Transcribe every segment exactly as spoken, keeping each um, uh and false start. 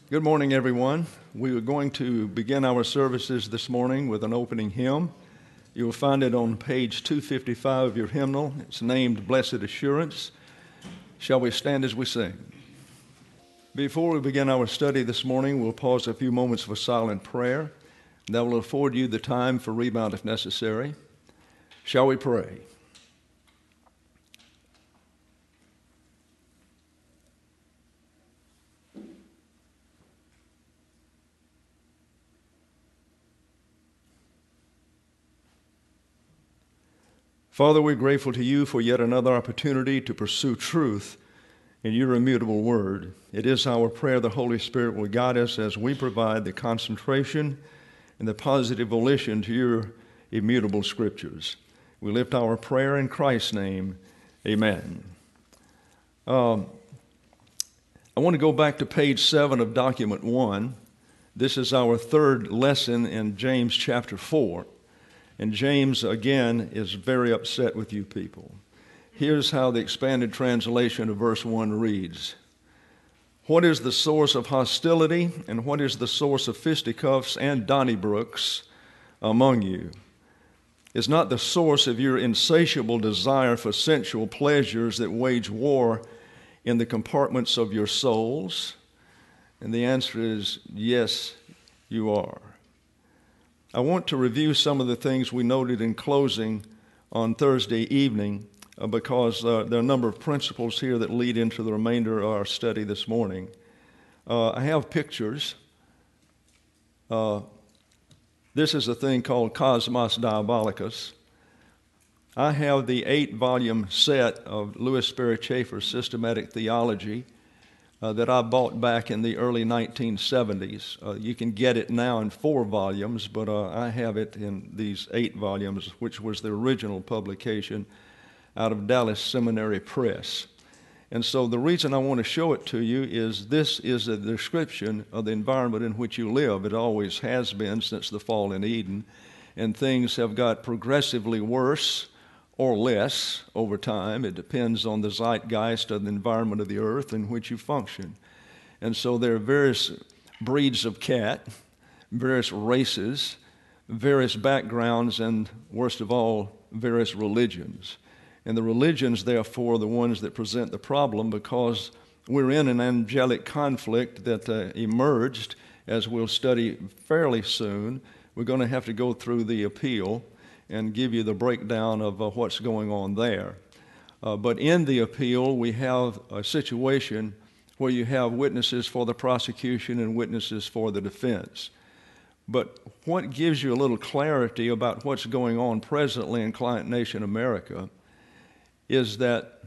Good morning, everyone. We are going to begin our services this morning with an opening hymn. You will find it on page two fifty-five of your hymnal. It's named Blessed Assurance. Shall we stand as we sing? Before we begin our study this morning, we'll pause a few moments for silent prayer. That will afford you the time for rebound if necessary. Shall we pray? Father, we're grateful to you for yet another opportunity to pursue truth in your immutable word. It is our prayer the Holy Spirit will guide us as we provide the concentration and the positive volition to your immutable scriptures. We lift our prayer in Christ's name. Amen. Um, I want to go back to page seven of document one. This is our third lesson in James chapter four. And James, again, is very upset with you people. Here's how the expanded translation of verse one reads. What is the source of hostility and what is the source of fisticuffs and Donnybrooks among you? Is not the source of your insatiable desire for sensual pleasures that wage war in the compartments of your souls? And the answer is yes, you are. I want to review some of the things we noted in closing on Thursday evening uh, because uh, there are a number of principles here that lead into the remainder of our study this morning. Uh, I have pictures. Uh, this is a thing called Cosmos Diabolicus. I have the eight-volume set of Louis Sperry Chafer's Systematic Theology Uh, that I bought back in the early nineteen seventies. Uh, you can get it now in four volumes, but uh, I have it in these eight volumes, which was the original publication out of Dallas Seminary Press. And so the reason I want to show it to you is this is a description of the environment in which you live. It always has been since the fall in Eden, and things have got progressively worse or less over time. It depends on the zeitgeist of the environment of the earth in which you function. And so there are various breeds of cat, various races, various backgrounds, and worst of all, various religions. And the religions, therefore, are the ones that present the problem because we're in an angelic conflict that uh, emerged, as we'll study fairly soon. We're going to have to go through the appeal and give you the breakdown of uh, what's going on there. Uh, but in the appeal, we have a situation where you have witnesses for the prosecution and witnesses for the defense. But what gives you a little clarity about what's going on presently in Client Nation America is that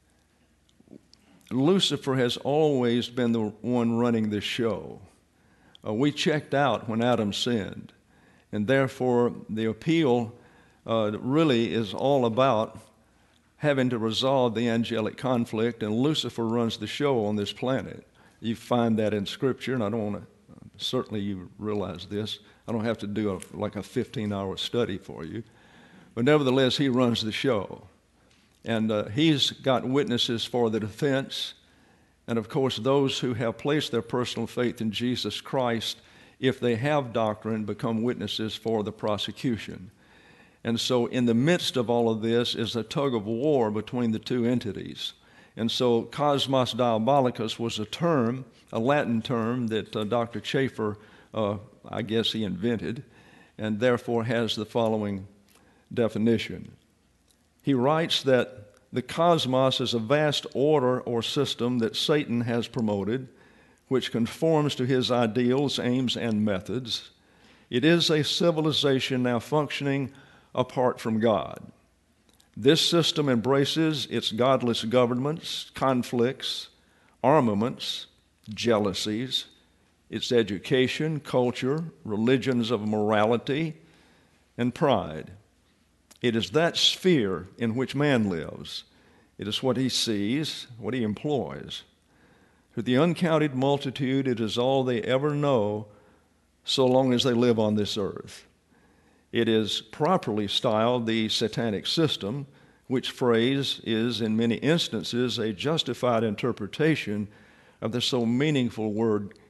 Lucifer has always been the one running this show. Uh, we checked out when Adam sinned, and therefore the appeal Uh, really is all about having to resolve the angelic conflict, and Lucifer runs the show on this planet. You find that in Scripture, and I don't want to, certainly you realize this, I don't have to do a, like a fifteen-hour study for you, but nevertheless, he runs the show. And uh, he's got witnesses for the defense, and of course, those who have placed their personal faith in Jesus Christ, if they have doctrine, become witnesses for the prosecution. And so in the midst of all of this is a tug of war between the two entities. And so Cosmos Diabolicus was a term, a Latin term that uh, Doctor Chafer, uh, I guess he invented, and therefore has the following definition. He writes that the cosmos is a vast order or system that Satan has promoted, which conforms to his ideals, aims, and methods. It is a civilization now functioning apart from God. This system embraces its godless governments, conflicts, armaments, jealousies, its education, culture, religions of morality, and pride. It is that sphere in which man lives. It is what he sees, what he employs. To the uncounted multitude, it is all they ever know so long as they live on this earth. It is properly styled the satanic system, which phrase is in many instances a justified interpretation of the so meaningful word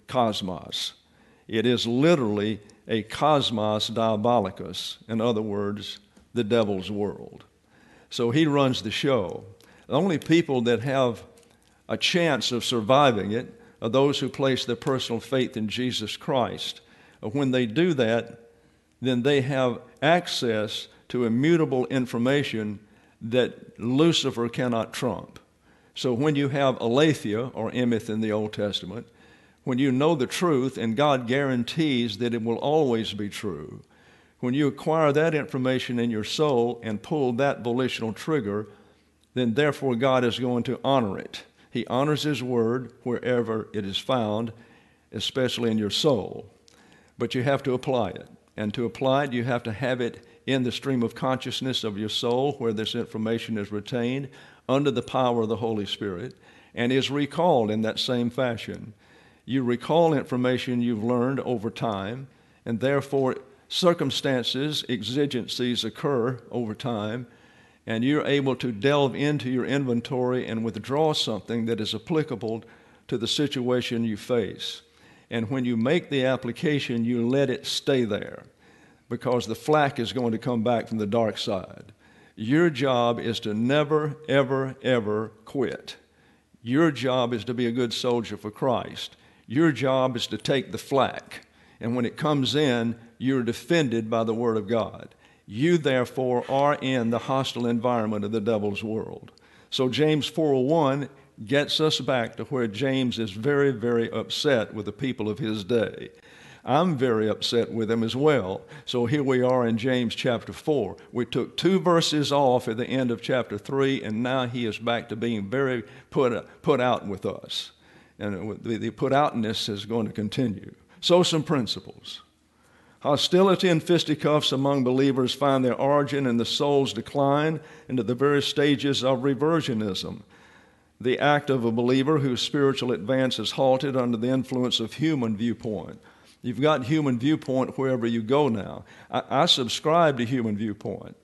cosmos. It is literally a cosmos diabolicus, in other words, the devil's world. So he runs the show. The only people that have a chance of surviving it are those who place their personal faith in Jesus Christ. When they do that, then they have access to immutable information that Lucifer cannot trump. So when you have aletheia, or emeth in the Old Testament, when you know the truth and God guarantees that it will always be true, when you acquire that information in your soul and pull that volitional trigger, then therefore God is going to honor it. He honors His word wherever it is found, especially in your soul. But you have to apply it. And to apply it, you have to have it in the stream of consciousness of your soul where this information is retained under the power of the Holy Spirit and is recalled in that same fashion. You recall information you've learned over time, and therefore circumstances, exigencies occur over time, and you're able to delve into your inventory and withdraw something that is applicable to the situation you face. And when you make the application, you let it stay there, because the flak is going to come back from the dark side. Your job is to never, ever, ever quit. Your job is to be a good soldier for Christ. Your job is to take the flak, and when it comes in, you're defended by the Word of God. You, therefore, are in the hostile environment of the devil's world. So James four oh one gets us back to where James is very, very upset with the people of his day. I'm very upset with him as well. So here we are in James chapter four. We took two verses off at the end of chapter three, and now he is back to being very put, put out with us. And the put outness is going to continue. So some principles. Hostility and fisticuffs among believers find their origin in the soul's decline into the various stages of reversionism, the act of a believer whose spiritual advance is halted under the influence of human viewpoint. You've got human viewpoint wherever you go now. I, I subscribe to human viewpoint.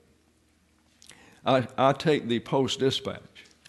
I, I take the Post-Dispatch.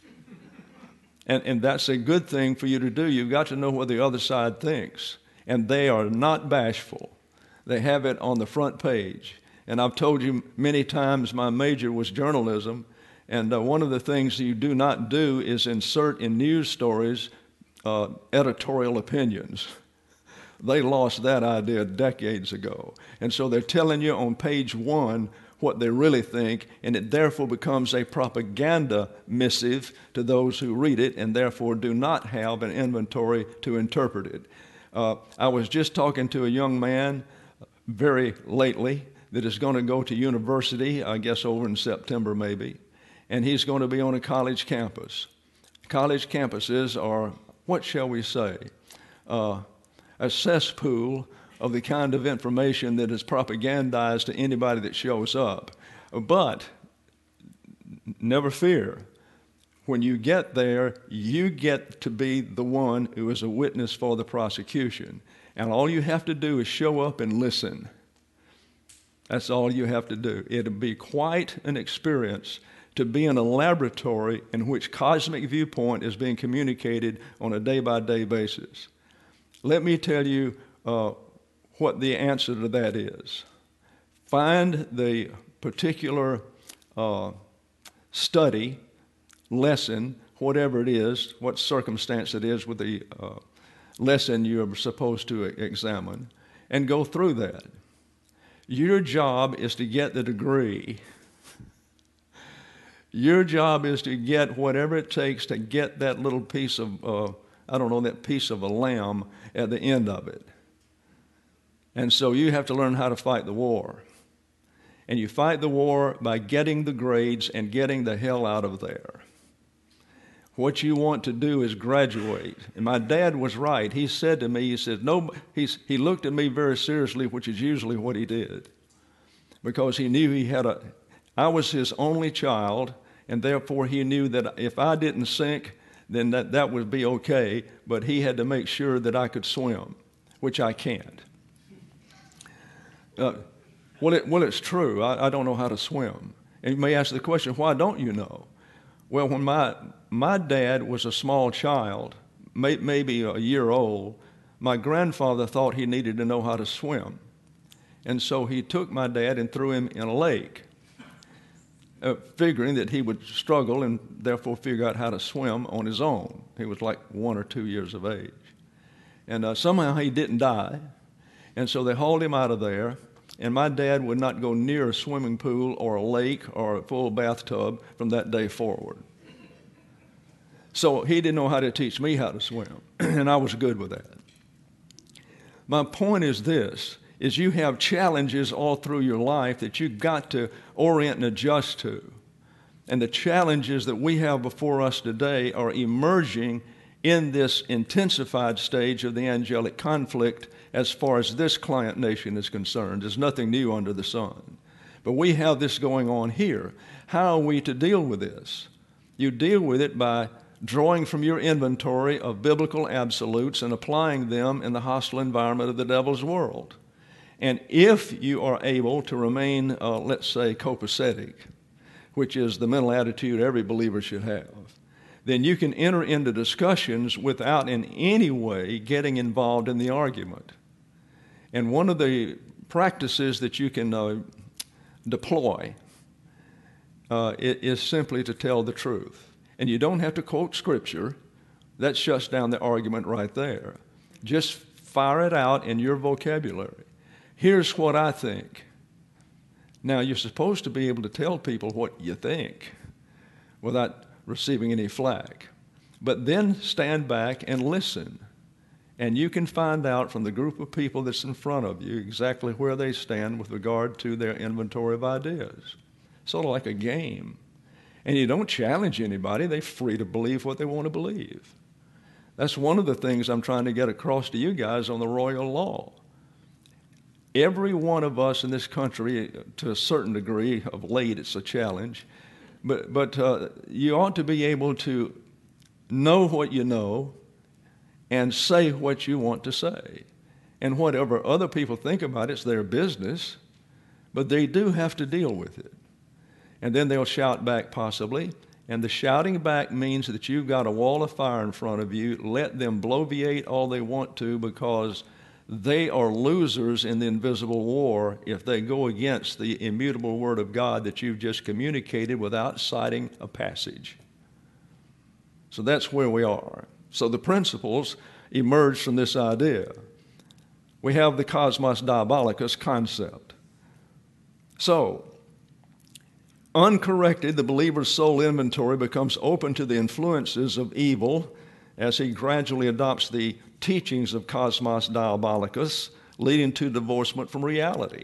And, and that's a good thing for you to do. You've got to know what the other side thinks. And they are not bashful. They have it on the front page. And I've told you many times my major was journalism. And uh, one of the things you do not do is insert in news stories uh, editorial opinions. They lost that idea decades ago. And so they're telling you on page one what they really think, and it therefore becomes a propaganda missive to those who read it and therefore do not have an inventory to interpret it. Uh, I was just talking to a young man very lately that is going to go to university, I guess over in September maybe, and he's going to be on a college campus. College campuses are, what shall we say, uh, a cesspool of the kind of information that is propagandized to anybody that shows up. But never fear. When you get there, you get to be the one who is a witness for the prosecution. And all you have to do is show up and listen. That's all you have to do. It'll be quite an experience to be in a laboratory in which cosmic viewpoint is being communicated on a day-by-day basis. Let me tell you uh, what the answer to that is. Find the particular uh, study, lesson, whatever it is, what circumstance it is with the uh, lesson you're supposed to examine, and go through that. Your job is to get the degree. Your job is to get whatever it takes to get that little piece of, uh, I don't know, that piece of a lamb at the end of it. And so you have to learn how to fight the war. And you fight the war by getting the grades and getting the hell out of there. What you want to do is graduate. And my dad was right. He said to me, he said, no, he's, he looked at me very seriously, which is usually what he did, because he knew he had a, I was his only child, and therefore he knew that if I didn't sink, then that, that would be okay, but he had to make sure that I could swim, which I can't. Uh, well, it, well, it's true. I, I don't know how to swim. And you may ask the question, why don't you know? Well, when my, my dad was a small child, may, maybe a year old, my grandfather thought he needed to know how to swim. And so he took my dad and threw him in a lake, uh, figuring that he would struggle and therefore figure out how to swim on his own. He was like one or two years of age. And uh, somehow he didn't die. And so they hauled him out of there. And my dad would not go near a swimming pool or a lake or a full bathtub from that day forward. So he didn't know how to teach me how to swim, and I was good with that. My point is this, is you have challenges all through your life that you've got to orient and adjust to. And the challenges that we have before us today are emerging in this intensified stage of the angelic conflict as far as this client nation is concerned. There's nothing new under the sun. But we have this going on here. How are we to deal with this? You deal with it by drawing from your inventory of biblical absolutes and applying them in the hostile environment of the devil's world. And if you are able to remain, uh, let's say, copacetic, which is the mental attitude every believer should have, then you can enter into discussions without in any way getting involved in the argument. And one of the practices that you can uh, deploy uh, is simply to tell the truth. And you don't have to quote Scripture. That shuts down the argument right there. Just fire it out in your vocabulary. Here's what I think. Now, you're supposed to be able to tell people what you think without receiving any flack. But then stand back and listen. And you can find out from the group of people that's in front of you exactly where they stand with regard to their inventory of ideas. Sort of like a game. And you don't challenge anybody. They're free to believe what they want to believe. That's one of the things I'm trying to get across to you guys on the royal law. Every one of us in this country, to a certain degree, of late it's a challenge, but, but uh, you ought to be able to know what you know and say what you want to say. And whatever other people think about it's their business, but they do have to deal with it. And then they'll shout back possibly, and the shouting back means that you've got a wall of fire in front of you. Let them bloviate all they want to, because they are losers in the invisible war if they go against the immutable word of God that you've just communicated without citing a passage. So that's where we are. So the principles emerge from this idea. We have the cosmos diabolicus concept. So, uncorrected, the believer's soul inventory becomes open to the influences of evil as he gradually adopts the teachings of cosmos diabolicus, leading to divorcement from reality.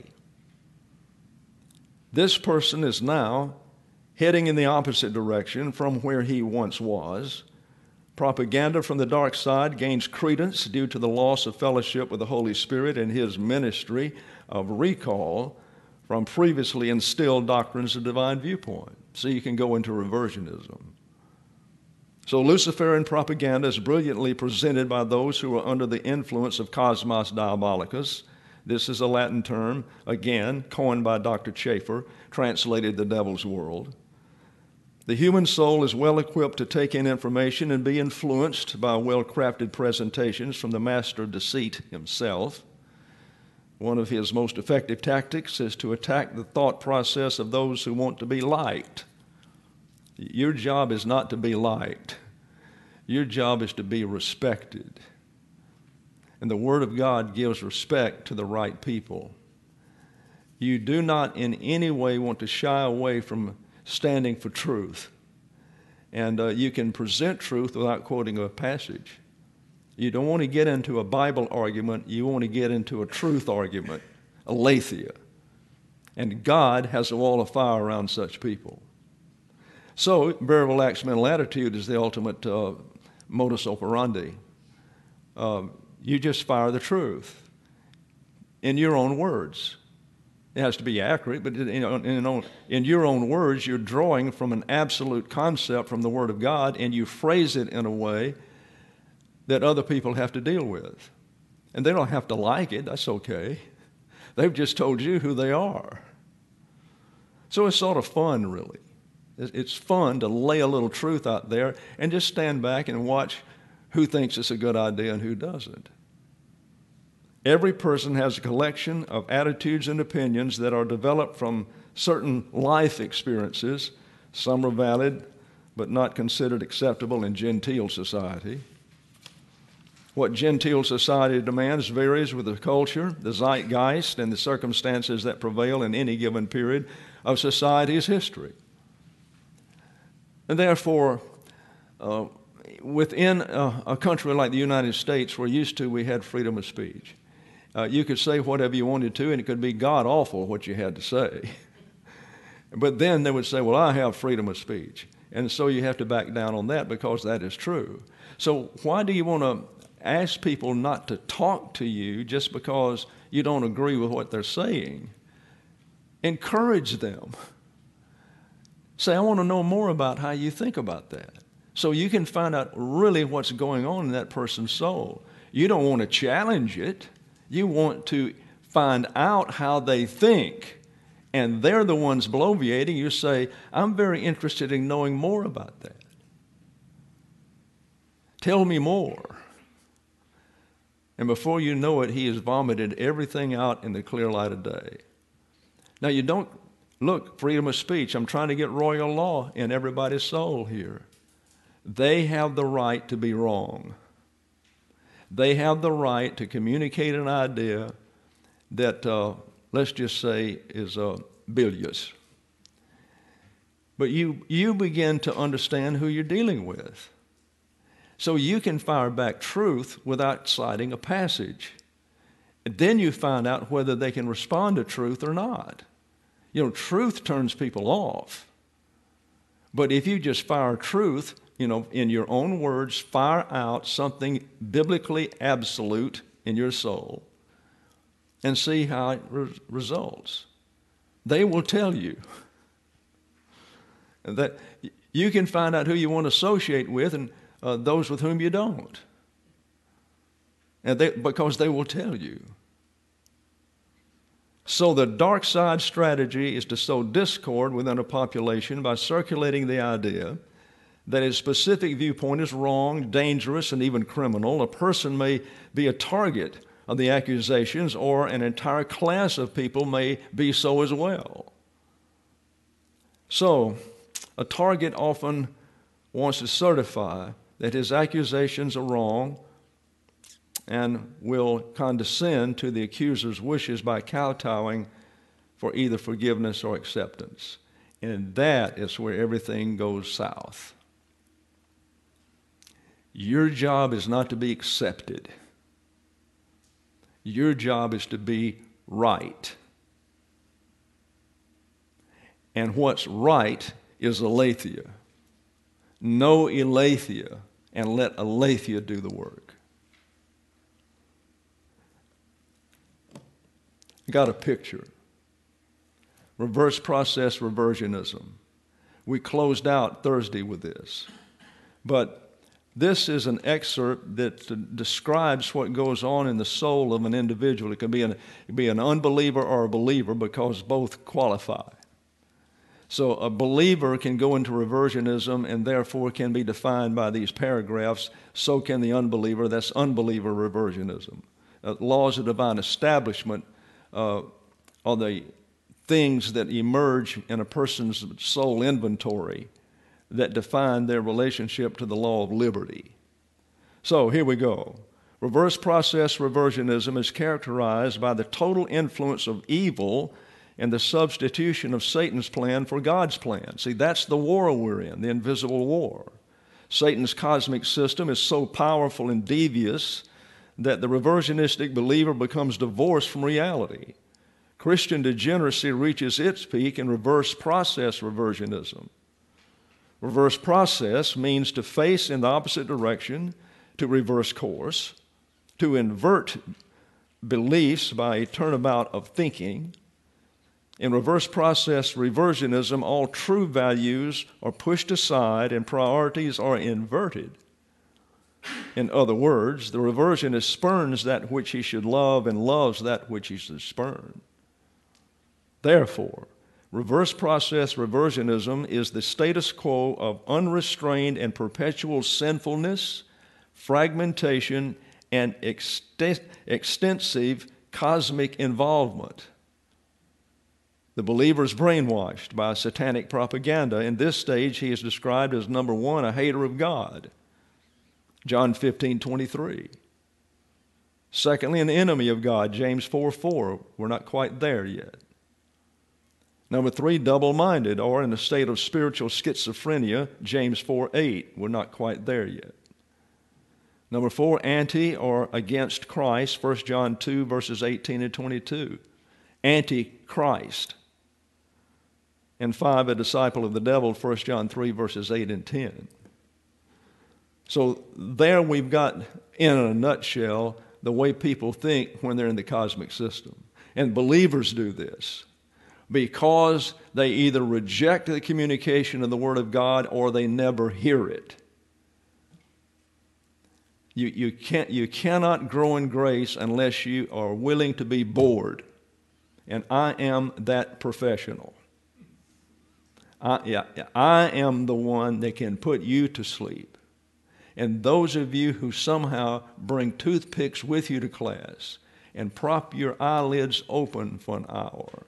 This person is now heading in the opposite direction from where he once was. Propaganda from the dark side gains credence due to the loss of fellowship with the Holy Spirit and his ministry of recall from previously instilled doctrines of divine viewpoint. So you can go into reversionism. So Luciferian propaganda is brilliantly presented by those who are under the influence of cosmos diabolicus. This is a Latin term, again, coined by Doctor Schaeffer, translated the devil's world. The human soul is well equipped to take in information and be influenced by well-crafted presentations from the master of deceit himself. One of his most effective tactics is to attack the thought process of those who want to be liked. Your job is not to be liked. Your job is to be respected. And the Word of God gives respect to the right people. You do not in any way want to shy away from standing for truth. And uh, you can present truth without quoting a passage. You don't want to get into a Bible argument. You want to get into a truth argument, aletheia. And God has a wall of fire around such people. So, very relaxed mental attitude is the ultimate uh, modus operandi. Uh, you just fire the truth in your own words. It has to be accurate, but in, in, in your own words, you're drawing from an absolute concept from the Word of God, and you phrase it in a way that other people have to deal with. And they don't have to like it. That's okay. They've just told you who they are. So it's sort of fun, really. It's fun to lay a little truth out there and just stand back and watch who thinks it's a good idea and who doesn't. Every person has a collection of attitudes and opinions that are developed from certain life experiences. Some are valid, but not considered acceptable in genteel society. What genteel society demands varies with the culture, the zeitgeist, and the circumstances that prevail in any given period of society's history. And therefore, uh, within a, a country like the United States, we're used to, we had freedom of speech. Uh, you could say whatever you wanted to, and it could be god-awful what you had to say. But then they would say, well, I have freedom of speech. And so you have to back down on that because that is true. So why do you want to ask people not to talk to you just because you don't agree with what they're saying? Encourage them. Say, I want to know more about how you think about that. So you can find out really what's going on in that person's soul. You don't want to challenge it. You want to find out how they think. And they're the ones bloviating. You say, I'm very interested in knowing more about that. Tell me more. And before you know it, he has vomited everything out in the clear light of day. Now, you don't, look, freedom of speech. I'm trying to get royal law in everybody's soul here. They have the right to be wrong. They have the right to communicate an idea that, uh, let's just say, is uh, bilious. But you, you begin to understand who you're dealing with. So you can fire back truth without citing a passage. And then you find out whether they can respond to truth or not. You know, truth turns people off. But if you just fire truth, you know, in your own words, fire out something biblically absolute in your soul and see how it re- results. They will tell you that you can find out who you want to associate with and uh, those with whom you don't. And they, because they will tell you. So the dark side strategy is to sow discord within a population by circulating the idea that a specific viewpoint is wrong, dangerous, and even criminal. A person may be a target of the accusations, or an entire class of people may be so as well. So, a target often wants to certify that his accusations are wrong and will condescend to the accuser's wishes by kowtowing for either forgiveness or acceptance. And that is where everything goes south. Your job is not to be accepted. Your job is to be right. And what's right is aletheia. Know aletheia and let aletheia do the work. Got a picture. Reverse process reversionism. We closed out Thursday with this. But this is an excerpt that describes what goes on in the soul of an individual. It can be an, it can be an unbeliever or a believer because both qualify. So a believer can go into reversionism and therefore can be defined by these paragraphs. So can the unbeliever. That's unbeliever reversionism. Uh, laws of divine establishment uh, are the things that emerge in a person's soul inventory that define their relationship to the law of liberty. So here we go. Reverse process reversionism is characterized by the total influence of evil and the substitution of Satan's plan for God's plan. See, that's the war we're in, the invisible war. Satan's cosmic system is so powerful and devious that the reversionistic believer becomes divorced from reality. Christian degeneracy reaches its peak in reverse process reversionism. Reverse process means to face in the opposite direction, to reverse course, to invert beliefs by a turnabout of thinking. In reverse process reversionism, all true values are pushed aside and priorities are inverted. In other words, the reversionist spurns that which he should love and loves that which he should spurn. Therefore, reverse process reversionism is the status quo of unrestrained and perpetual sinfulness, fragmentation, and ext- extensive cosmic involvement. The believer is brainwashed by satanic propaganda. In this stage, he is described as, number one, a hater of God. John fifteen twenty-three. Secondly, an enemy of God. James four four. We're not quite there yet. Number three, double-minded, or in a state of spiritual schizophrenia. James four eight. We're not quite there yet. Number four, anti or against Christ. First John two, verses eighteen and twenty-two. Anti-Christ. And five, a disciple of the devil, First John three, verses eight and ten. So there we've got, in a nutshell, the way people think when they're in the cosmic system. And believers do this because they either reject the communication of the Word of God or they never hear it. You, you, can't, you cannot grow in grace unless you are willing to be bored. And I am that professional. I, yeah, I am the one that can put you to sleep. And those of you who somehow bring toothpicks with you to class and prop your eyelids open for an hour,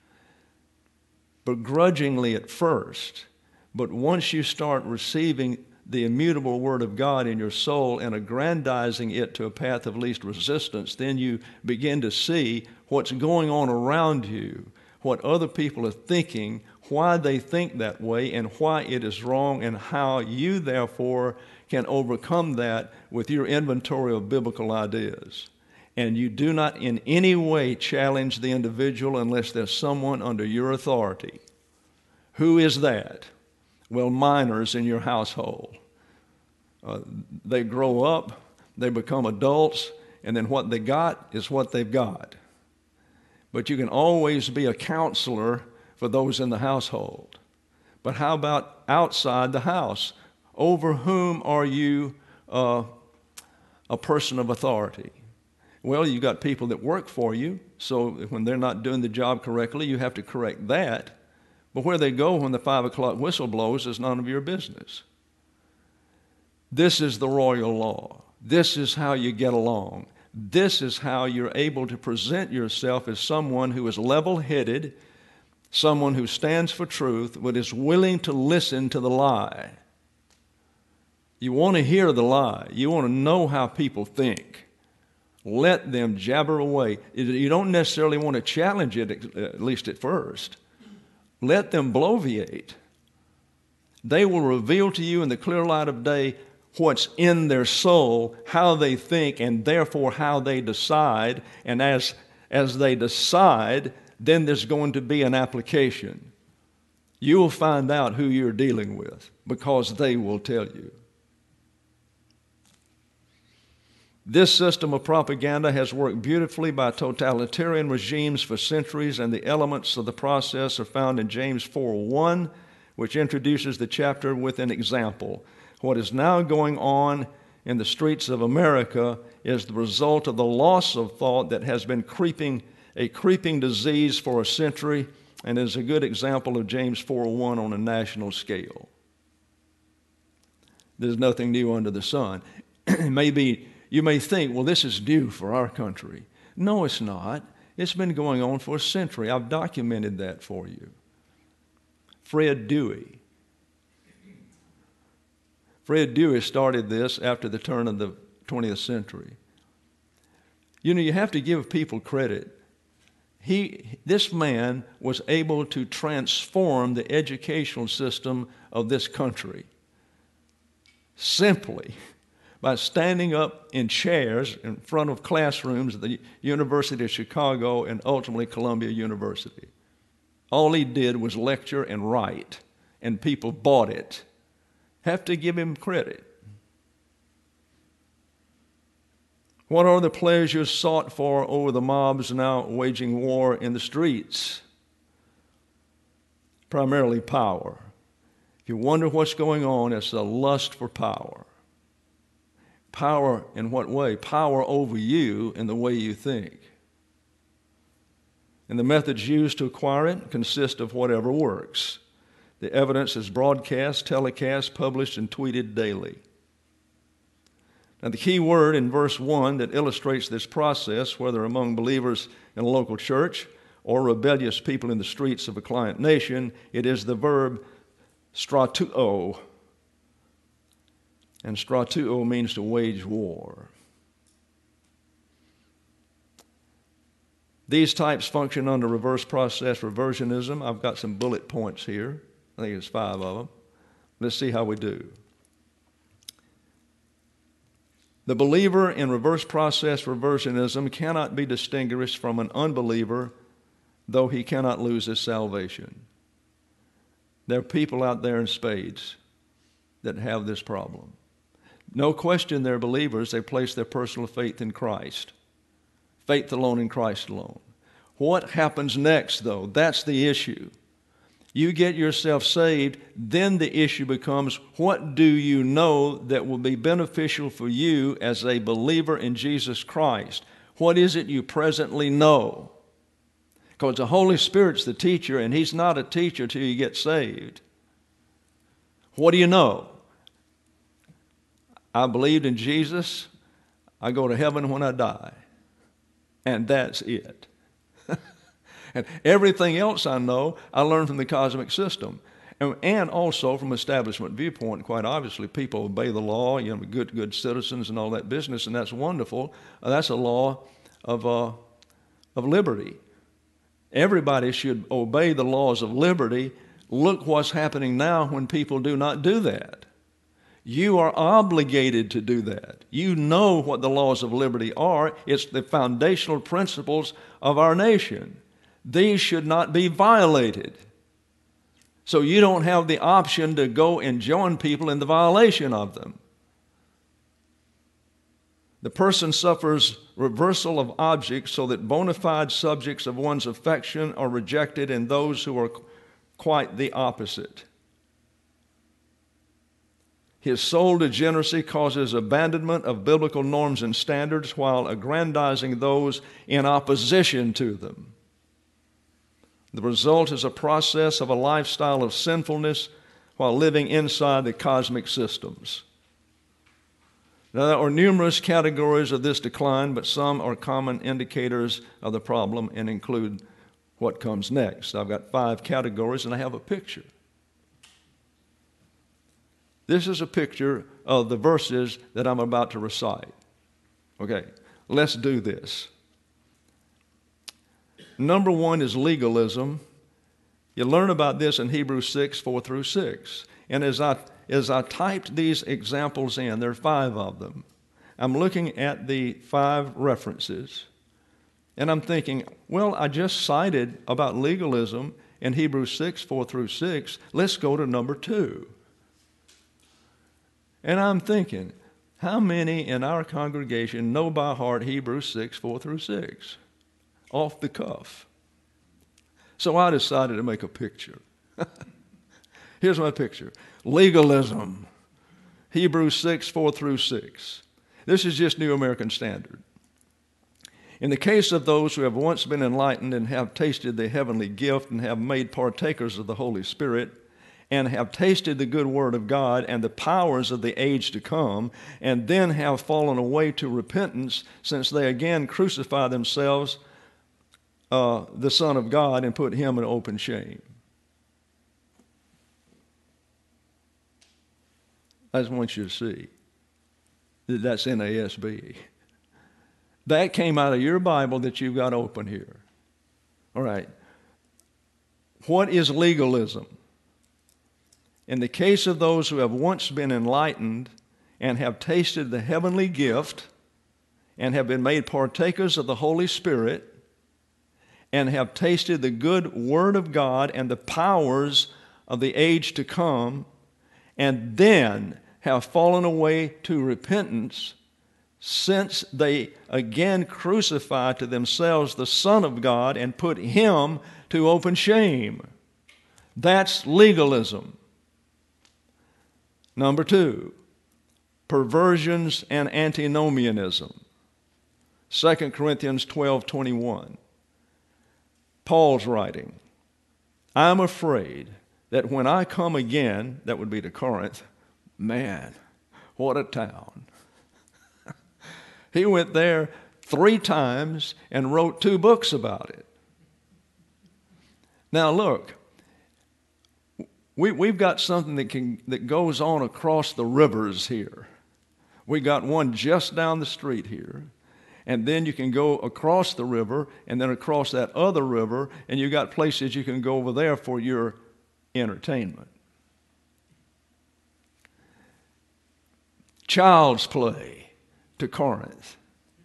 begrudgingly at first, but once you start receiving the immutable Word of God in your soul and aggrandizing it to a path of least resistance, then you begin to see what's going on around you, what other people are thinking, why they think that way, and why it is wrong, and how you, therefore, can overcome that with your inventory of biblical ideas. And you do not in any way challenge the individual unless there's someone under your authority. Who is that? Well, minors in your household. Uh, they grow up, they become adults, and then what they got is what they've got. But you can always be a counselor for those in the household. But how about outside the house? Over whom are you uh, a person of authority? Well, you've got people that work for you, so when they're not doing the job correctly, you have to correct that. But where they go when the five o'clock whistle blows is none of your business. This is the royal law. This is how you get along. This is how you're able to present yourself as someone who is level-headed, someone who stands for truth, but is willing to listen to the lie. You want to hear the lie. You want to know how people think. Let them jabber away. You don't necessarily want to challenge it, at least at first. Let them bloviate. They will reveal to you in the clear light of day what's in their soul, how they think, and therefore how they decide. And as, as they decide, then there's going to be an application. You will find out who you're dealing with because they will tell you. This system of propaganda has worked beautifully by totalitarian regimes for centuries, and the elements of the process are found in James four one, which introduces the chapter with an example. What is now going on in the streets of America is the result of the loss of thought that has been creeping, a creeping disease for a century, and is a good example of James four one on a national scale. There's nothing new under the sun. Maybe you may think, well, this is new for our country. No, it's not. It's been going on for a century. I've documented that for you. Fred Dewey. Fred Dewey started this after the turn of the twentieth century. You know, you have to give people credit. He, this man was able to transform the educational system of this country simply by standing up in chairs in front of classrooms at the University of Chicago and ultimately Columbia University. All he did was lecture and write, and people bought it. Have to give him credit. What are the pleasures sought for over the mobs now waging war in the streets? Primarily power. If you wonder what's going on, it's a lust for power. Power in what way? Power over you in the way you think. And the methods used to acquire it consist of whatever works. The evidence is broadcast, telecast, published, and tweeted daily. Now, the key word in verse one that illustrates this process, whether among believers in a local church or rebellious people in the streets of a client nation, it is the verb strateuo. And strateuo means to wage war. These types function under reverse process reversionism. I've got some bullet points here. I think it's five of them. Let's see how we do. The believer in reverse process reversionism cannot be distinguished from an unbeliever, though he cannot lose his salvation. There are people out there in spades that have this problem. No question they're believers. They place their personal faith in Christ. Faith alone in Christ alone. What happens next, though? That's the issue. You get yourself saved, then the issue becomes, what do you know that will be beneficial for you as a believer in Jesus Christ? What is it you presently know? Because the Holy Spirit's the teacher, and He's not a teacher till you get saved. What do you know? I believed in Jesus. I go to heaven when I die. And that's it. And everything else I know, I learned from the cosmic system. And, and also from establishment viewpoint, quite obviously, people obey the law, you know, good, good citizens and all that business, and that's wonderful. Uh, that's a law of, uh, of liberty. Everybody should obey the laws of liberty. Look what's happening now when people do not do that. You are obligated to do that. You know what the laws of liberty are. It's the foundational principles of our nation. These should not be violated. So you don't have the option to go and join people in the violation of them. The person suffers reversal of objects so that bona fide subjects of one's affection are rejected and those who are quite the opposite. His soul degeneracy causes abandonment of biblical norms and standards while aggrandizing those in opposition to them. The result is a process of a lifestyle of sinfulness while living inside the cosmic systems. Now, there are numerous categories of this decline, but some are common indicators of the problem and include what comes next. I've got five categories, and I have a picture. This is a picture of the verses that I'm about to recite. Okay, let's do this. Number one is legalism. You learn about this in Hebrews six, four through six. And as I, as I typed these examples in, there are five of them, I'm looking at the five references, and I'm thinking, well, I just cited about legalism in Hebrews six, four through six. Let's go to number two. And I'm thinking, how many in our congregation know by heart Hebrews six, four through six? Off the cuff. So I decided to make a picture. Here's my picture. Legalism. Hebrews six, four through six. This is just New American Standard. In the case of those who have once been enlightened and have tasted the heavenly gift and have made partakers of the Holy Spirit, and have tasted the good word of God and the powers of the age to come, and then have fallen away to repentance, since they again crucify themselves, uh, the Son of God, and put him in open shame. I just want you to see that that's N A S B. That came out of your Bible that you've got open here. All right. What is legalism? In the case of those who have once been enlightened and have tasted the heavenly gift and have been made partakers of the Holy Spirit and have tasted the good Word of God and the powers of the age to come, and then have fallen away to repentance, since they again crucify to themselves the Son of God and put him to open shame. That's legalism. Number two, perversions and antinomianism. Second Corinthians twelve twenty-one. Paul's writing, I'm afraid that when I come again, that would be to Corinth, man, what a town. He went there three times and wrote two books about it. Now look, we, we've got something that, can, that goes on across the rivers here. We got one just down the street here. And then you can go across the river and then across that other river, and you got places you can go over there for your entertainment. Child's play to Corinth.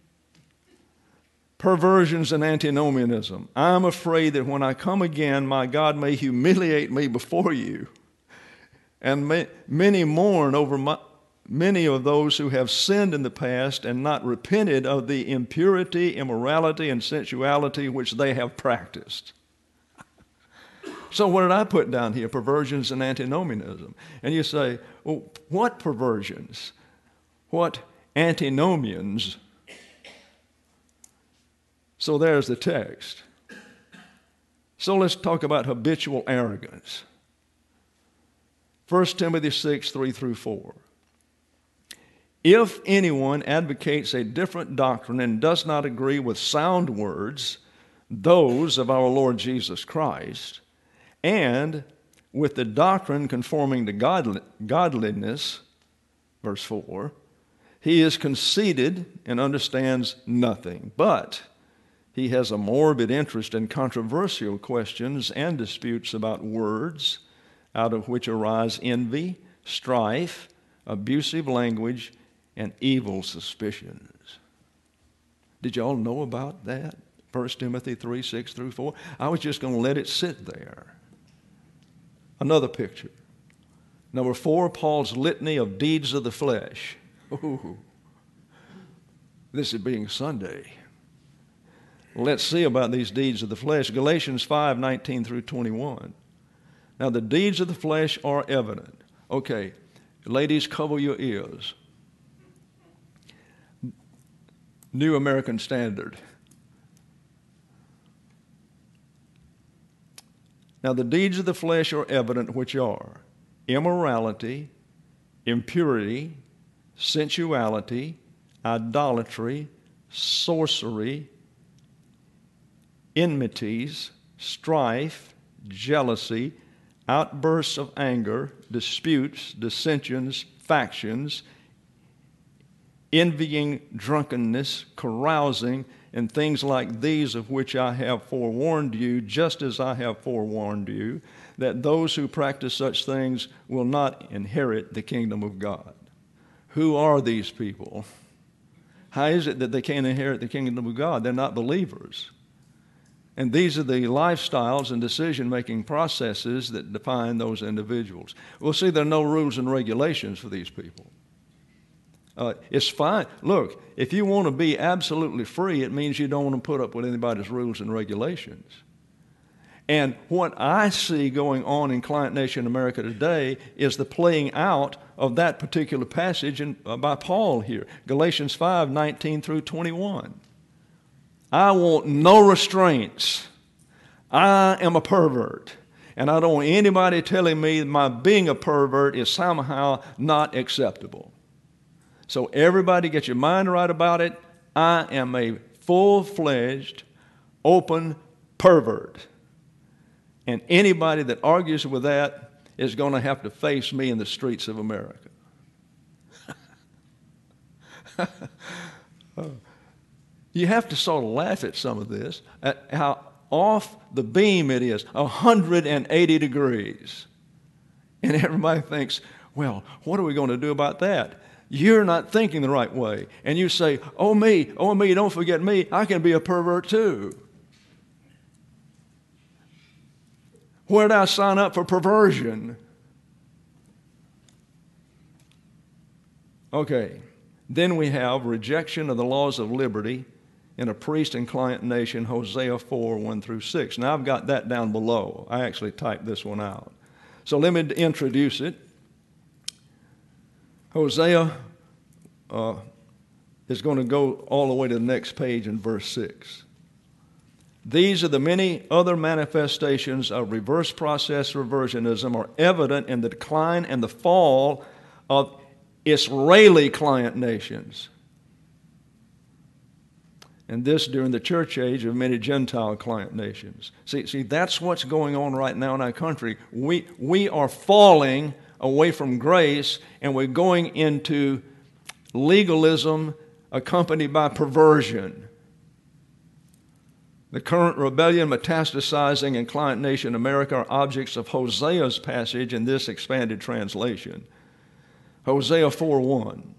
Perversions and antinomianism. I'm afraid that when I come again, my God may humiliate me before you. And may, many mourn over my, many of those who have sinned in the past and not repented of the impurity, immorality, and sensuality which they have practiced. So what did I put down here? Perversions and antinomianism. And you say, well, what perversions? What antinomians? So there's the text. So let's talk about habitual arrogance. First Timothy six, three through four. If anyone advocates a different doctrine and does not agree with sound words, those of our Lord Jesus Christ, and with the doctrine conforming to godly, godliness, verse four, he is conceited and understands nothing, but he has a morbid interest in controversial questions and disputes about words, out of which arise envy, strife, abusive language, and evil suspicions. Did you all know about that? First Timothy three, six through four. I was just going to let it sit there. Another picture. Number four, Paul's litany of deeds of the flesh. Ooh, this is being Sunday. Let's see about these deeds of the flesh. Galatians five, nineteen through twenty-one. Now the deeds of the flesh are evident. Okay, ladies, cover your ears. New American Standard. Now the deeds of the flesh are evident, which are immorality, impurity, sensuality, idolatry, sorcery, enmities, strife, jealousy, outbursts of anger, disputes, dissensions, factions, envying, drunkenness, carousing, and things like these, of which I have forewarned you, just as I have forewarned you, that those who practice such things will not inherit the kingdom of God. Who are these people? How is it that they can't inherit the kingdom of God? They're not believers. And these are the lifestyles and decision-making processes that define those individuals. We'll see there are no rules and regulations for these people. Uh, it's fine. Look, if you want to be absolutely free, it means you don't want to put up with anybody's rules and regulations. And what I see going on in Client Nation America today is the playing out of that particular passage in, uh, by Paul here, Galatians five, nineteen through twenty-one. I want no restraints. I am a pervert. And I don't want anybody telling me my being a pervert is somehow not acceptable. So everybody get your mind right about it. I am a full-fledged, open pervert. And anybody that argues with that is going to have to face me in the streets of America. You have to sort of laugh at some of this, at how off the beam it is, one hundred eighty degrees. And everybody thinks, well, what are we going to do about that? You're not thinking the right way. And you say, oh me, oh me, don't forget me, I can be a pervert too. Where did I sign up for perversion? Okay, then we have rejection of the laws of liberty in a priest and client nation, Hosea four, one through six. Now I've got that down below. I actually typed this one out. So let me introduce it. Hosea uh, is going to go all the way to the next page in verse six. These are the many other manifestations of reverse process reversionism are evident in the decline and the fall of Israeli client nations. And this during the church age of many Gentile client nations. See, see, that's what's going on right now in our country. We, we are falling away from grace, and we're going into legalism accompanied by perversion. The current rebellion metastasizing in client nation America are objects of Hosea's passage in this expanded translation. Hosea four one.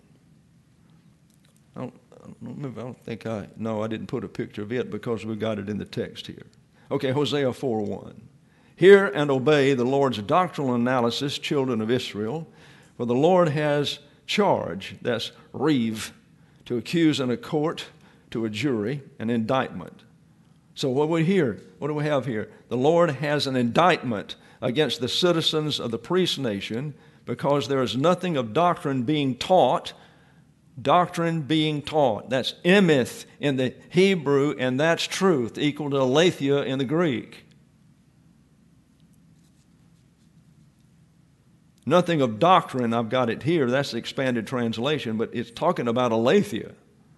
I don't, I don't remember, I don't think I, no, I didn't put a picture of it because we got it in the text here. Okay, Hosea four one. Hear and obey the Lord's doctrinal analysis, children of Israel, for the Lord has charge, that's reeve, to accuse in a court, to a jury, an indictment. So what do we hear? What do we have here? The Lord has an indictment against the citizens of the priest nation because there is nothing of doctrine being taught. Doctrine being taught. That's emeth in the Hebrew, and that's truth, equal to aletheia in the Greek. Nothing of doctrine, I've got it here, that's the expanded translation, but it's talking about aletheia.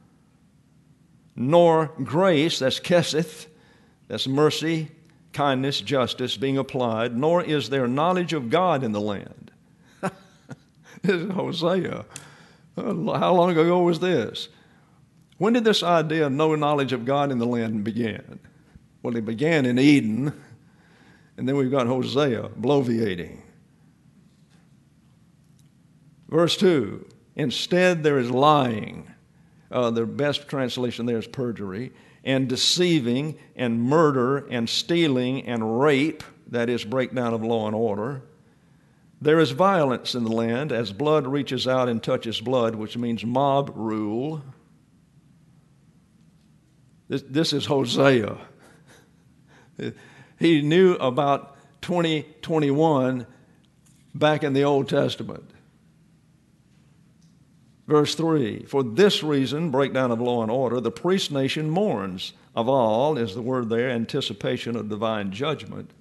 Nor grace, that's keseth, that's mercy, kindness, justice being applied, nor is there knowledge of God in the land. This is Hosea. How long ago was this? When did this idea of no knowledge of God in the land begin? Well, it began in Eden, and then we've got Hosea bloviating. Verse two, instead there is lying. Uh, the best translation there is perjury, and deceiving, and murder, and stealing, and rape, that is breakdown of law and order. There is violence in the land as blood reaches out and touches blood, which means mob rule. This, this is Hosea. He knew about twenty twenty-one back in the Old Testament. Verse three, for this reason, breakdown of law and order, the priest nation mourns. Aval is the word there, anticipation of divine judgment.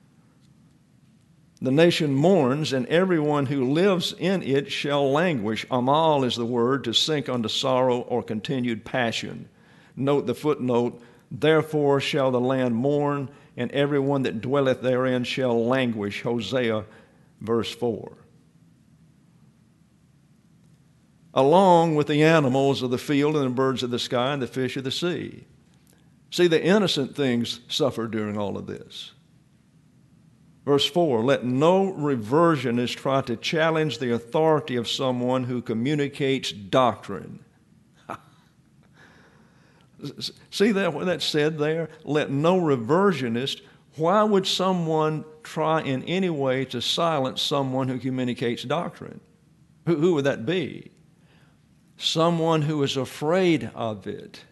The nation mourns, and everyone who lives in it shall languish. Amal is the word, to sink unto sorrow or continued passion. Note the footnote, therefore shall the land mourn, and everyone that dwelleth therein shall languish. Hosea, verse four. Along with the animals of the field and the birds of the sky and the fish of the sea. See, the innocent things suffer during all of this. Verse four, let no reversionist try to challenge the authority of someone who communicates doctrine. See that what that said there? Let no reversionist. Why would someone try in any way to silence someone who communicates doctrine? Who, who would that be? Someone who is afraid of it.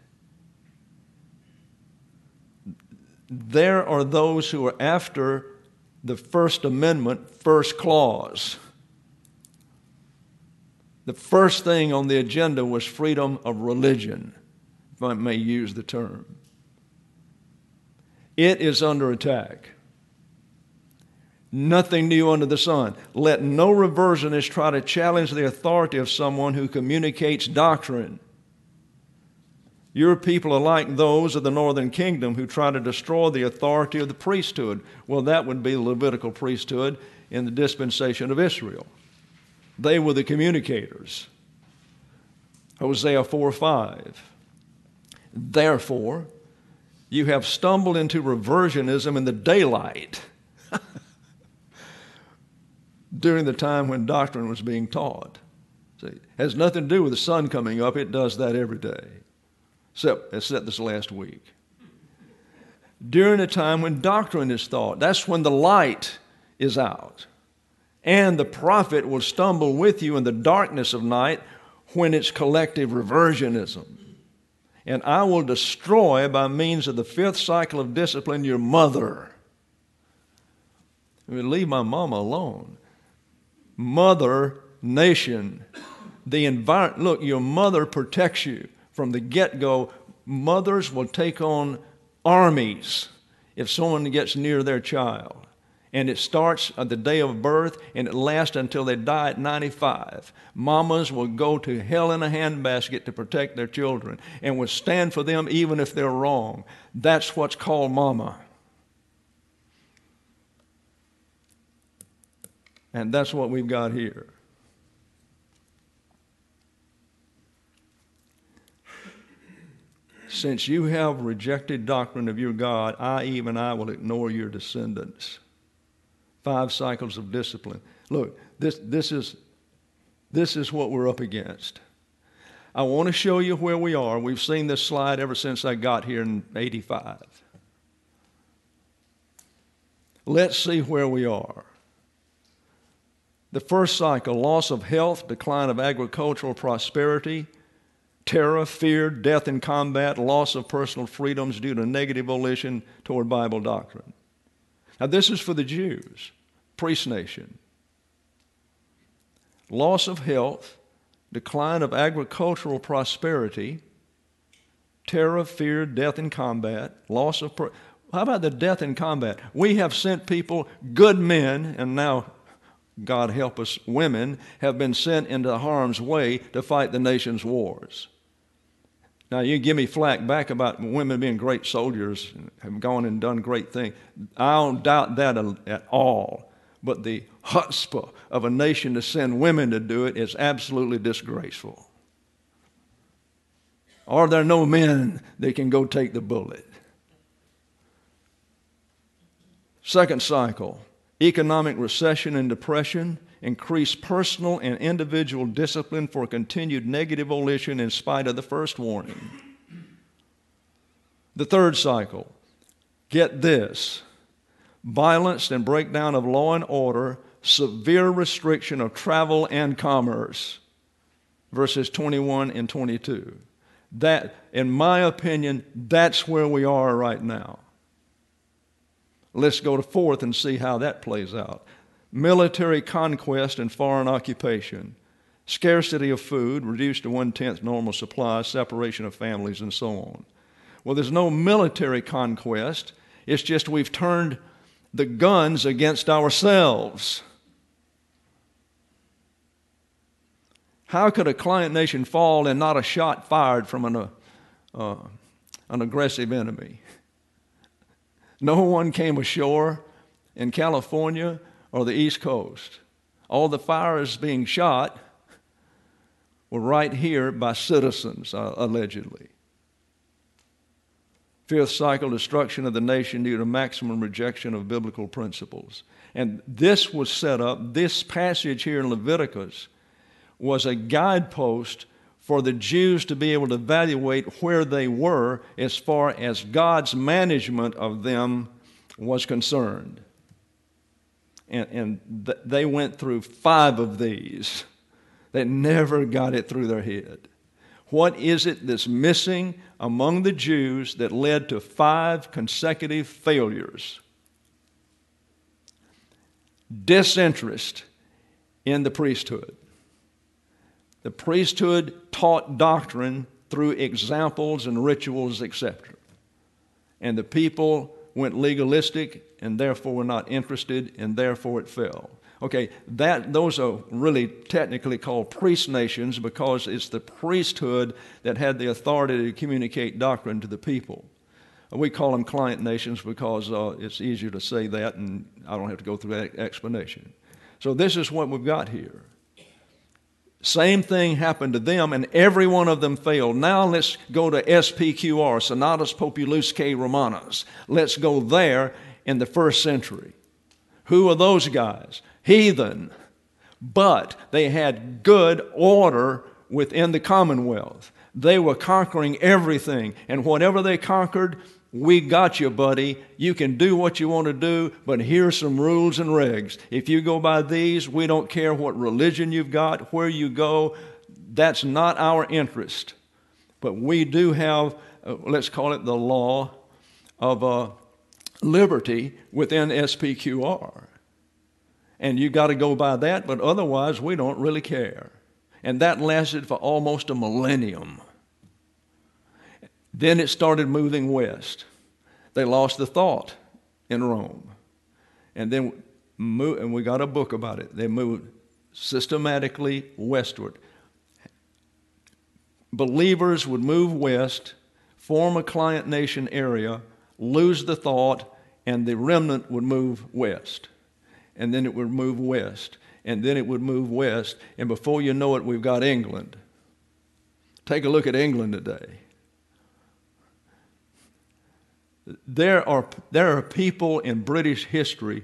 There are those who are after the First Amendment, first clause. The first thing on the agenda was freedom of religion, if I may use the term. It is under attack. Nothing new under the sun. Let no reversionist try to challenge the authority of someone who communicates doctrine. Your people are like those of the northern kingdom who try to destroy the authority of the priesthood. Well, that would be the Levitical priesthood in the dispensation of Israel. They were the communicators. Hosea four five. Therefore, you have stumbled into reversionism in the daylight. During the time when doctrine was being taught. See, it has nothing to do with the sun coming up. It does that every day, except, except this last week. During a time when doctrine is taught, that's when the light is out. And the prophet will stumble with you in the darkness of night when it's collective reversionism. And I will destroy by means of the fifth cycle of discipline your mother. I mean, leave my mama alone. Mother nation. The environment. Look, your mother protects you from the get-go. Mothers will take on armies if someone gets near their child. And it starts at the day of birth, and it lasts until they die at ninety-five. Mamas will go to hell in a handbasket to protect their children and will stand for them even if they're wrong. That's what's called mama. And that's what we've got here. Since you have rejected doctrine of your God, I, even I, will ignore your descendants. Five cycles of discipline. Look, this, this, is, this is what we're up against. I want to show you where we are. We've seen this slide ever since I got here in eighty-five. Let's see where we are. The first cycle, loss of health, decline of agricultural prosperity, terror, fear, death in combat, loss of personal freedoms due to negative volition toward Bible doctrine. Now, this is for the Jews, priest nation. Loss of health, decline of agricultural prosperity, terror, fear, death in combat, loss of... Per- How about the death in combat? We have sent people, good men, and now, God help us, women, have been sent into harm's way to fight the nation's wars. Now, you give me flack back about women being great soldiers and have gone and done great things. I don't doubt that at all. But the chutzpah of a nation to send women to do it is absolutely disgraceful. Are there no men that can go take the bullet? Second cycle, economic recession and depression, increased personal and individual discipline for continued negative volition in spite of the first warning. The third cycle, get this, violence and breakdown of law and order, severe restriction of travel and commerce, verses twenty-one and twenty-two. That, in my opinion, that's where we are right now. Let's go to fourth and see how that plays out. Military conquest and foreign occupation, scarcity of food, reduced to one-tenth normal supply, separation of families, and so on. Well, there's no military conquest. It's just we've turned the guns against ourselves. How could a client nation fall and not a shot fired from an, uh, an aggressive enemy? No one came ashore in California or the East Coast. All the fires being shot were right here by citizens, uh, allegedly. Fifth cycle, destruction of the nation due to maximum rejection of biblical principles. And this was set up, this passage here in Leviticus was a guidepost for the Jews to be able to evaluate where they were as far as God's management of them was concerned. And, and th- they went through five of these. They never got it through their head. What is it that's missing among the Jews that led to five consecutive failures? Disinterest in the priesthood. The priesthood taught doctrine through examples and rituals, et cetera. And the people went legalistic and therefore were not interested, and therefore it fell. Okay, that those are really technically called priest nations because it's the priesthood that had the authority to communicate doctrine to the people. We call them client nations because uh, it's easier to say that, and I don't have to go through that explanation. So this is what we've got here. Same thing happened to them, and every one of them failed. Now let's go to S P Q R, Senatus Populusque Romanus. Let's go there in the first century. Who are those guys? Heathen. But they had good order within the commonwealth. They were conquering everything, and whatever they conquered, we got you, buddy. You can do what you want to do, but here's some rules and regs. If you go by these, we don't care what religion you've got, where you go. That's not our interest. But we do have, uh, let's call it the law of uh, liberty within S P Q R. And you got to go by that, but otherwise we don't really care. And that lasted for almost a millennium. Then it started moving west. They lost the thought in Rome. and then move, and we got a book about it. They moved systematically westward. Believers would move west, form a client nation area, lose the thought, and the remnant would move west. And then it would move west. And then it would move west. And before you know it, we've got England. Take a look at England today. There are, there are people in British history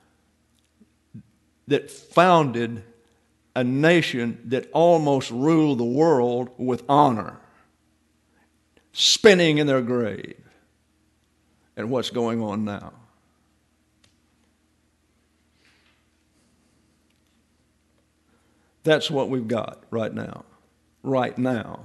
that founded a nation that almost ruled the world with honor, spinning in their grave at what's going on now. That's what we've got right now. Right now.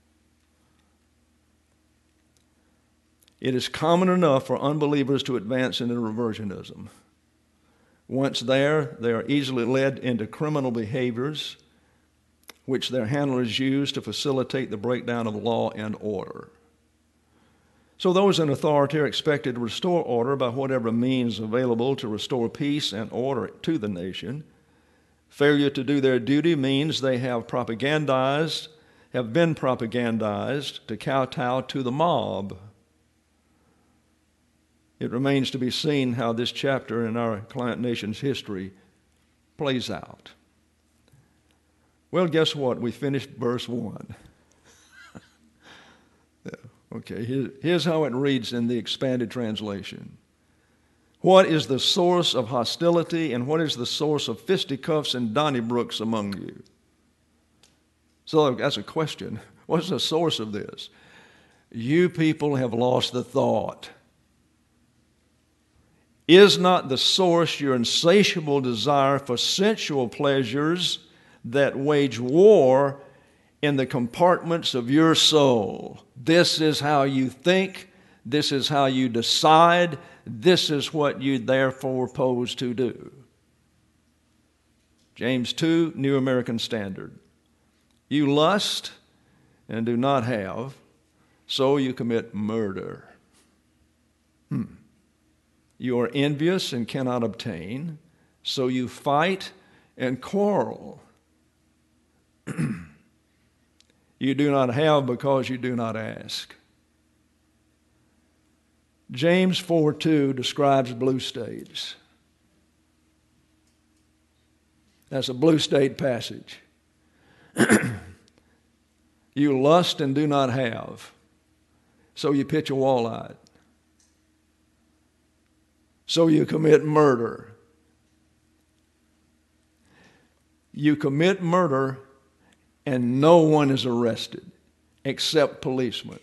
It is common enough for unbelievers to advance into reversionism. Once there, they are easily led into criminal behaviors which their handlers use to facilitate the breakdown of law and order. So those in authority are expected to restore order by whatever means available to restore peace and order to the nation. Failure to do their duty means they have propagandized, have been propagandized to kowtow to the mob. It remains to be seen how this chapter in our client nation's history plays out. Well, guess what? We finished verse one. Yeah, okay, here, here's how it reads in the expanded translation. What is the source of hostility and what is the source of fisticuffs and Donnybrooks among you? So that's a question. What's the source of this? You people have lost the thought. Is not the source your insatiable desire for sensual pleasures that wage war in the compartments of your soul? This is how you think. This is how you decide. This is what you therefore pose to do. James two, New American Standard. You lust and do not have, so you commit murder. Hmm. You are envious and cannot obtain, so you fight and quarrel. You do not have because you do not ask. James four two describes blue states. That's a blue state passage. You lust and do not have, so you pitch a walleye. So you commit murder. You commit murder and no one is arrested except policemen.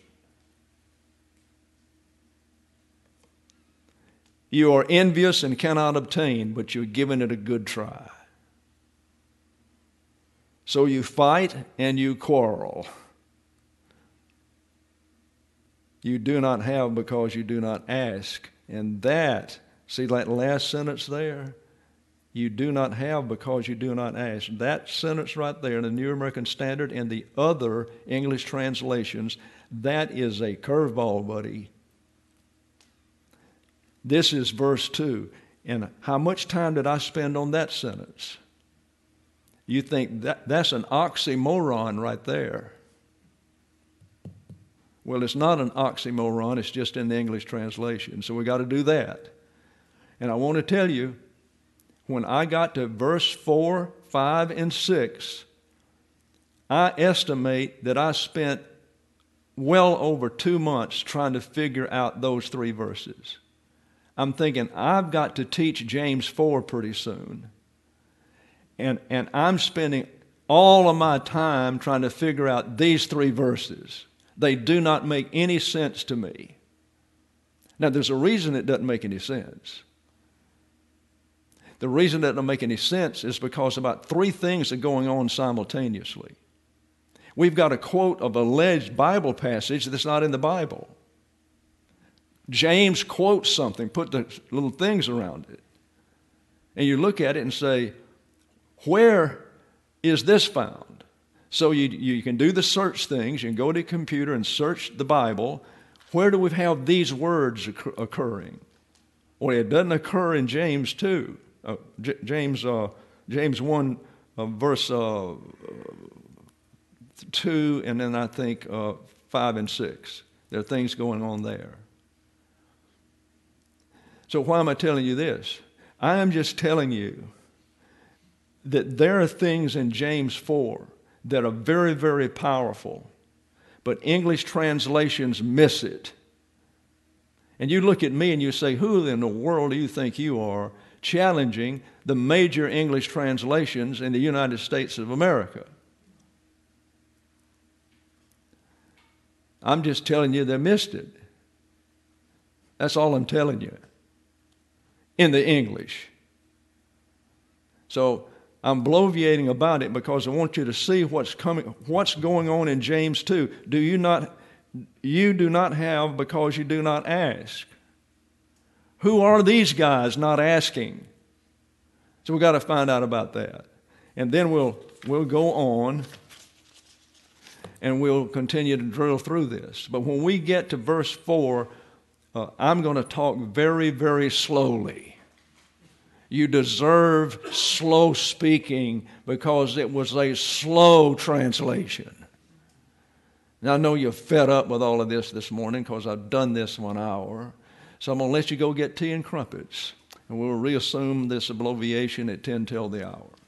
You are envious and cannot obtain, but you're giving it a good try. So you fight and you quarrel. You do not have because you do not ask. And that, see that last sentence there? You do not have because you do not ask. That sentence right there in the New American Standard and the other English translations, that is a curveball, buddy. This is verse two. And how much time did I spend on that sentence? You think that that's an oxymoron right there. Well, it's not an oxymoron. It's just in the English translation. So we got to do that. And I want to tell you, when I got to verse four, five, and six, I estimate that I spent well over two months trying to figure out those three verses. I'm thinking, I've got to teach James four pretty soon. And, and I'm spending all of my time trying to figure out these three verses. They do not make any sense to me. Now, there's a reason it doesn't make any sense. The reason it doesn't make any sense is because about three things are going on simultaneously. We've got a quote of an alleged Bible passage that's not in the Bible. James quotes something, put the little things around it. And you look at it and say, where is this found? So you, you can do the search things. You can go to a computer and search the Bible. Where do we have these words occurring? Or it doesn't occur in James two. Uh, J- James, uh, James one, uh, verse uh, two, and then I think uh, five and six. There are things going on there. So why am I telling you this? I am just telling you that there are things in James four that are very, very powerful, but English translations miss it. And you look at me and you say, who in the world do you think you are challenging the major English translations in the United States of America? I'm just telling you they missed it. That's all I'm telling you. In the English. So I'm bloviating about it because I want you to see what's coming, what's going on in James two. Do you not, you do not have because you do not ask. Who are these guys not asking? So we've got to find out about that. And then we'll we'll go on and we'll continue to drill through this. But when we get to verse four, uh, I'm going to talk very, very slowly. You deserve slow speaking because it was a slow translation. Now, I know you're fed up with all of this this morning because I've done this one hour. So I'm going to let you go get tea and crumpets. And we'll reassume this bloviation at ten till the hour.